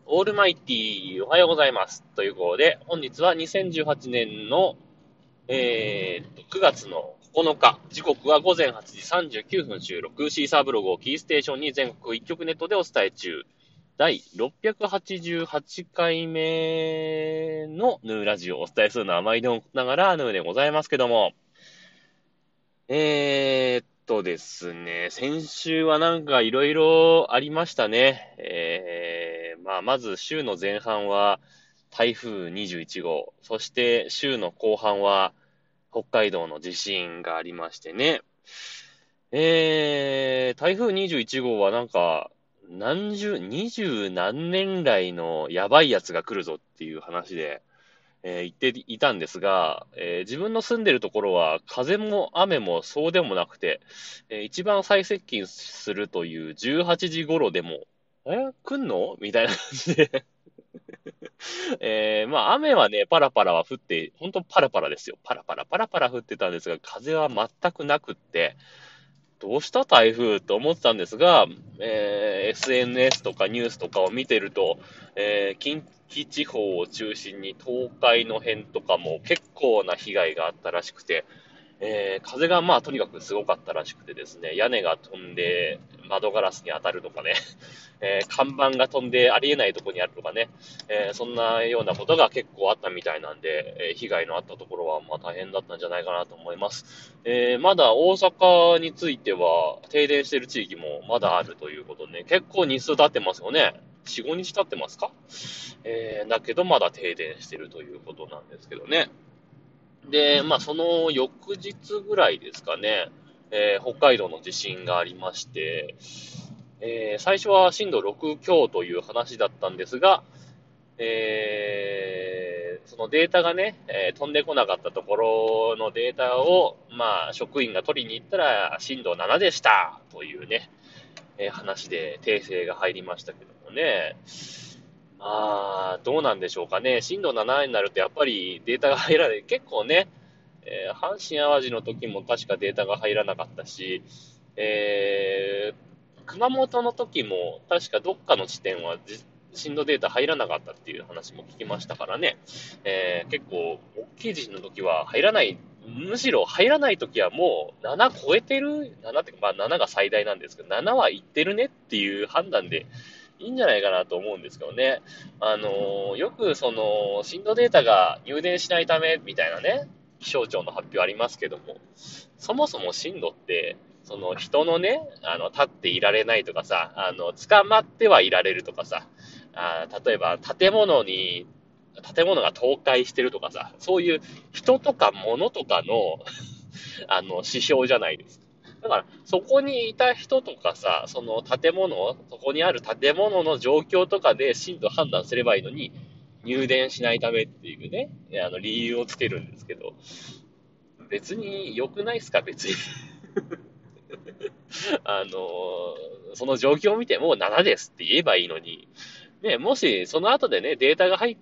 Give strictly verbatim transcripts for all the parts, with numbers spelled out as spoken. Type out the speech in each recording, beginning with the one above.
オールマイティー、おはようございます。ということで、本日はにせんじゅうはちねんの、えー、とくがつのここのか、時刻はごぜんはちじさんじゅうきゅうふん収録、シーサーブログをキーステーションに全国一曲ネットでお伝え中、第ろっぴゃくはちじゅうはちかいめのヌーラジオをお伝えするのは毎度ながらヌーでございますけども、えーっとですね、先週はなんかいろいろありましたね。えー、まあ、まず週の前半は台風にじゅういちごう、そして週の後半は北海道の地震がありましてね。えー、台風にじゅういちごうはなんか何十、二十何年来のやばいやつが来るぞっていう話で、えー言っていたんですが、えー自分の住んでるところは風も雨もそうでもなくて、えー一番最接近するというじゅうはちじ頃でも、え来んのみたいな感じで、えーまあ雨はね、パラパラは降って、本当パラパラですよ。パラパラパラパラ降ってたんですが、風は全くなくって、どうした台風と思ってたんですが、えー エスエヌエス とかニュースとかを見てると、えー近畿地方を中心に東海の辺とかも結構な被害があったらしくて、えー風がまあとにかくすごかったらしくてですね、屋根が飛んで窓ガラスに当たるとかね、えー看板が飛んでありえないところにあるとかね、えーそんなようなことが結構あったみたいなんで、えー被害のあったところはまあ大変だったんじゃないかなと思います。えーまだ大阪については停電している地域もまだあるということで、ね、結構日数経ってますよね。よん、ごにち経ってますか？えーだけどまだ停電しているということなんですけどね。で、まあその翌日ぐらいですかね、えー北海道の地震がありまして、えー最初は震度ろく強という話だったんですが、えーそのデータがね、えー飛んでこなかったところのデータを、まあ、職員が取りに行ったら、震度ななでしたというね、えー話で訂正が入りましたけどもね。まあ、どうなんでしょうかね。震度ななになるとやっぱりデータが入らない。結構ね、えー阪神淡路の時も確かデータが入らなかったし、えー熊本の時も確かどっかの地点はじ震度データ入らなかったっていう話も聞きましたからね。えー結構大きい地震の時は入らない、むしろ入らない時はもうなな超えてる？ なな ってか、まあななが最大なんですけど、ななはいってるねっていう判断でいいんじゃないかなと思うんですけどね。あのーよくその震度データが入電しないためみたいなね、気象庁の発表ありますけども、そもそも震度って、その人のね、あの、立っていられないとかさ、あの、捕まってはいられるとかさ、あ例えば建物に、建物が倒壊してるとかさ、そういう人とか物とかの、あの、指標じゃないですか。だから、そこにいた人とかさ、その建物、そこにある建物の状況とかで震度判断すればいいのに、入電しないためっていうね、あの理由をつけるんですけど、別に良くないですか、別に。あの、その状況を見てもななですって言えばいいのに、ね、もしその後でね、データが入って、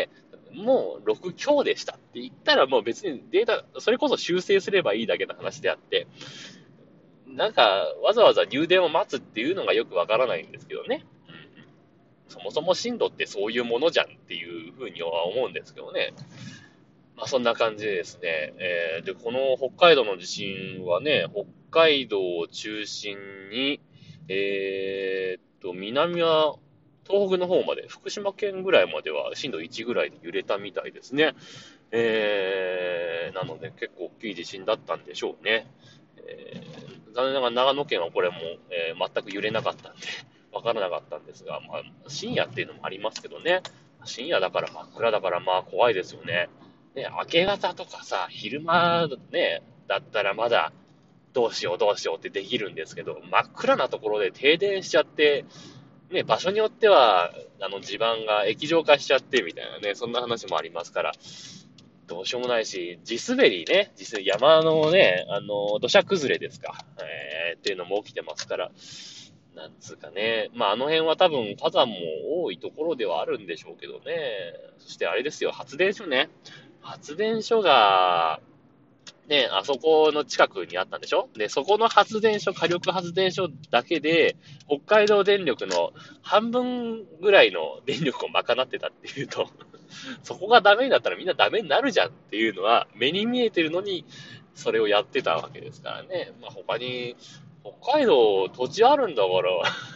もうろく強でしたって言ったらもう別にデータ、それこそ修正すればいいだけの話であって、なんかわざわざ入電を待つっていうのがよくわからないんですけどね。そもそも震度ってそういうものじゃんっていうふうには思うんですけどね。まあそんな感じでですね。えーで、この北海道の地震はね、北海道を中心に、えーっと、南は東北の方まで、福島県ぐらいまでは震度いちぐらいで揺れたみたいですね。えー、なので結構大きい地震だったんでしょうね。えー、残念ながら長野県はこれも、えー全く揺れなかったんで、わからなかったんですが、まあ、深夜っていうのもありますけどね。深夜だから真っ暗だからまあ怖いですよね。ね、明け方とかさ、昼間ね、だったらまだどうしようどうしようってできるんですけど、真っ暗なところで停電しちゃって、ね、場所によっては、あの地盤が液状化しちゃってみたいなね、そんな話もありますから、どうしようもないし、地滑りね、地滑り山のね、あの、土砂崩れですか、えーっていうのも起きてますから、なんつうかね、まああの辺は多分火山も多いところではあるんでしょうけどね、そしてあれですよ、発電所ね。発電所がね、あそこの近くにあったんでしょ。で、そこの発電所、火力発電所だけで、北海道電力の半分ぐらいの電力を賄ってたっていうと、そこがダメになったらみんなダメになるじゃんっていうのは、目に見えてるのに、それをやってたわけですからね。まあ、他に、北海道土地あるんだから、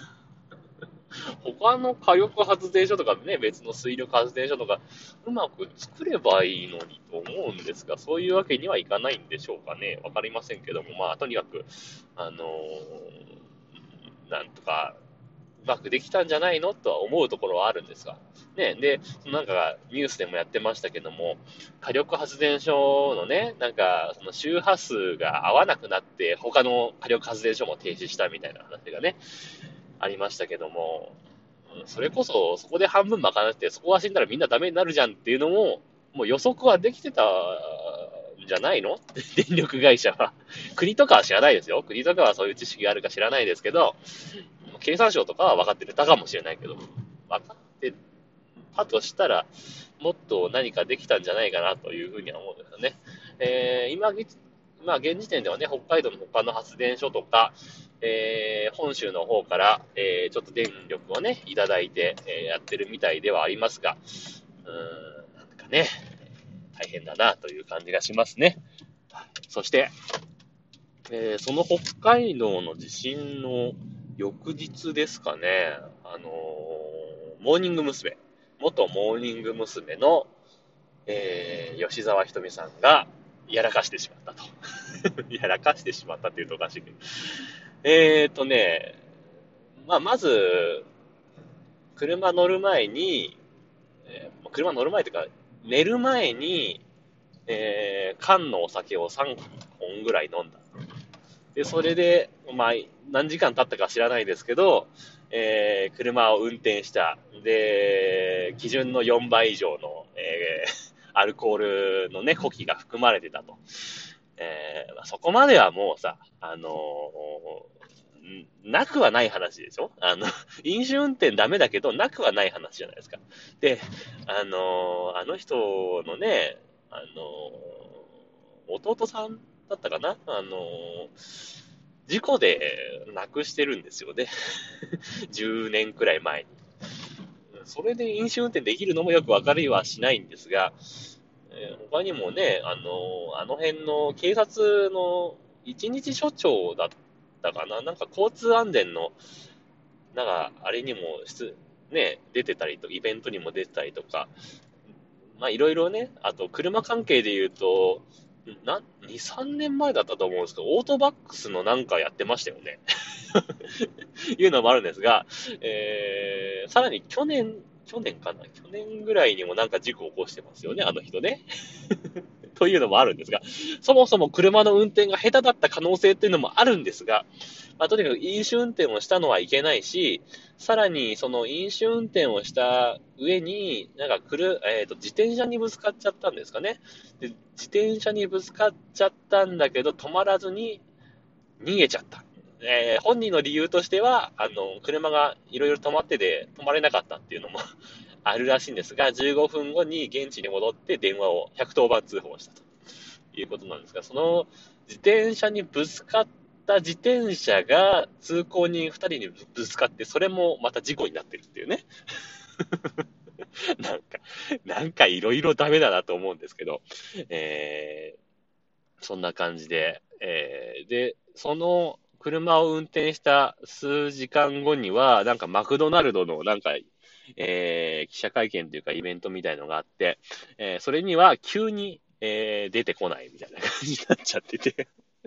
他の火力発電所とかね、別の水力発電所とか、うまく作ればいいのにと思うんですが、そういうわけにはいかないんでしょうかね。わかりませんけども、まあ、とにかく、あのーなんとか、うまくできたんじゃないのとは思うところはあるんですが。ね、で、なんかニュースでもやってましたけども、火力発電所のね、なんか、その周波数が合わなくなって、他の火力発電所も停止したみたいな話がね、ありましたけども、それこそ、そこで半分賄って、そこが死んだらみんなダメになるじゃんっていうのも、もう予測はできてたんじゃないの電力会社は。国とかは知らないですよ。国とかはそういう知識があるか知らないですけど、経産省とかは分かってたかもしれないけど、分かってたとしたら、もっと何かできたんじゃないかなというふうには思うんですよね。えー、今、まあ、現時点ではね、北海道の他の発電所とか、えー、本州の方から、えー、ちょっと電力をね、いただいて、えー、やってるみたいではありますが、うーん、なんかね、大変だなという感じがしますね。そして、えー、その北海道の地震の翌日ですかね、あのーモーニング娘。元モーニング娘。の、えー、吉沢ひとみさんがやらかしてしまったと。やらかしてしまったって言うとおかしいけど。えーとね、まあ、まず、車乗る前に、えー車乗る前というか、寝る前に、えー缶のお酒をさんぼんぐらい飲んだ。で、それで、まあ、何時間経ったか知らないですけど、えー車を運転した。で、基準のよんばい以上の、えーアルコールのね、呼気が含まれてたと。えーまあ、そこまではもうさ、あのーなくはない話でしょ。あの、飲酒運転ダメだけど、なくはない話じゃないですか。で、あのーあの人のね、あのー弟さんだったかなあのー事故で亡くしてるんですよね。じゅうねんくらい前に。それで飲酒運転できるのもよくわかりはしないんですが、えー他にもね、あの、あの辺の警察の一日署長だったかな、なんか交通安全の、なんかあれにも出、ね、出てたりと、イベントにも出てたりとか、まあいろいろね、あと車関係で言うと、な、に、さんねんまえだったと思うんですけど、オートバックスのなんかやってましたよね。いうのもあるんですが、えー、さらに去年、去年かな去年ぐらいにもなんか事故を起こしてますよね、あの人ね。というのもあるんですが、そもそも車の運転が下手だった可能性っていうのもあるんですが、まあ、とにかく飲酒運転をしたのはいけないし、さらにその飲酒運転をした上に、なんか来る、えっ、と、自転車にぶつかっちゃったんですかね。で、自転車にぶつかっちゃったんだけど、止まらずに逃げちゃった。えー本人の理由としては、あの、車がいろいろ止まってて止まれなかったっていうのもあるらしいんですが、じゅうごふんごに現地に戻って電話をひゃくとおばん通報したということなんですが、その自転車にぶつかった自転車が通行人ふたりにぶつかって、それもまた事故になってるっていうね。なんか、なんかいろいろダメだなと思うんですけど、えーそんな感じで、えーで、その車を運転した数時間後には、なんかマクドナルドのなんか、えー記者会見というかイベントみたいのがあって、えーそれには急に、えー出てこないみたいな感じになっちゃってて、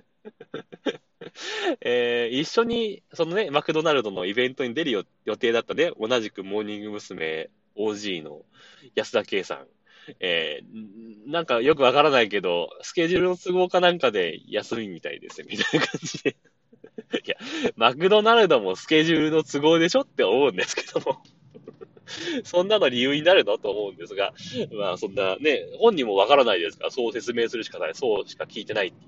えー一緒に、そのね、マクドナルドのイベントに出るよ予定だったね、同じくモーニング娘。オージー の安田圭さん。えーなんかよくわからないけど、スケジュールの都合かなんかで休みみたいですよ、みたいな感じで。いや、マクドナルドもスケジュールの都合でしょって思うんですけども、そんなの理由になるのと思うんですが、まあそんなね、本人もわからないですから、そう説明するしかない、そうしか聞いてないっていう、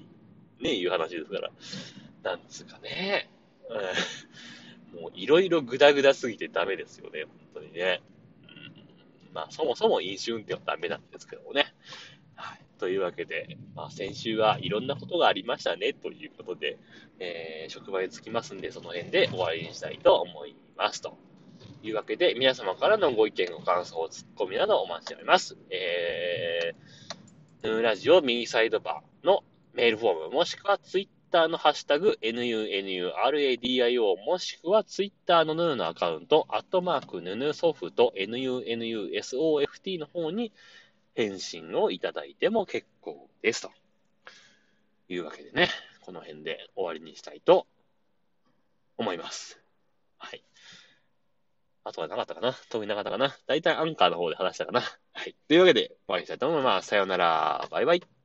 ね、いう話ですから。なんつうかね、うん、もういろいろグダグダすぎてダメですよね、本当にね。うん、まあそもそも飲酒運転はダメなんですけどもね。はい。 というわけで、まあ、先週はいろんなことがありましたね、ということで、えー、職場に着きますんで、その辺で終わりにしたいと思います。というわけで、皆様からのご意見、ご感想、ツッコミなどお待ちしております。えー、ヌーラジオ右サイドバーのメールフォーム、もしくはツイッターのハッシュタグ、ヌヌラディオ、もしくはツイッターのヌーのアカウント、アットマークヌヌソフト、ヌヌソフト の方に返信をいただいても結構です。というわけでね、この辺で終わりにしたいと思います。はい。あとはなかったかな特になかったかなだいたいアンカーの方で話したかなはい。というわけで終わりにしたいと思います。さようなら。バイバイ。